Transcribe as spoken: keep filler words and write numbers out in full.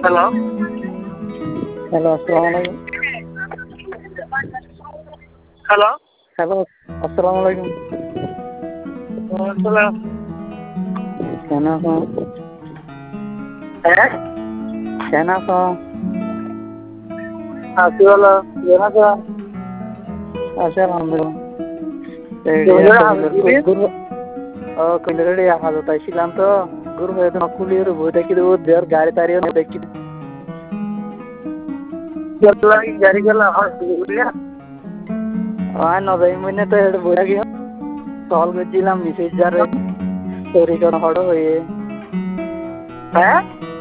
Hello hello আসসালামু আলাইকুম। Hello hello আসসালামু আলাইকুম। আসসালাম। কেন আছো? হ্যাঁ কেন আছো? আছি ভালো। কেমন আছো? আছি আলহামদুলিল্লাহ। এই তুমি ইয়া যারা কইলের হাবিবি? গুরু ও কইলের রে হাজত আইছিলাম তো গুরু হয়ে তো কুলির বই দেখি ও দেড় গাড়ি তারিও দেখি কেলা গাড়ি গেলা বুঝলিয়া? আর নজাই মইনে তো হেড বই লাগি কল করছিলাম মেসেজ যারে তরি কোন হড় হয়ে হ্যাঁ